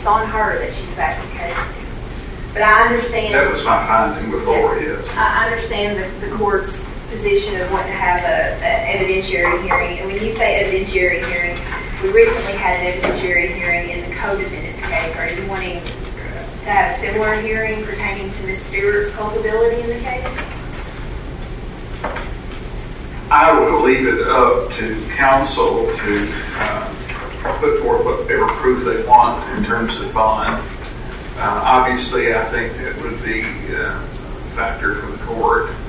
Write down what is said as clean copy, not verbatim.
on her that she's back in case. But I understand. That was my finding before, yes. I understand the court's position of wanting to have an evidentiary hearing. And when you say evidentiary hearing, we recently had an evidentiary hearing in the co-defendant's case. Are you wanting to have a similar hearing pertaining to Ms. Stewart's culpability in the case? I would leave it up to counsel to put forth whatever proof they want in terms of bond. Obviously, I think it would be a factor for the court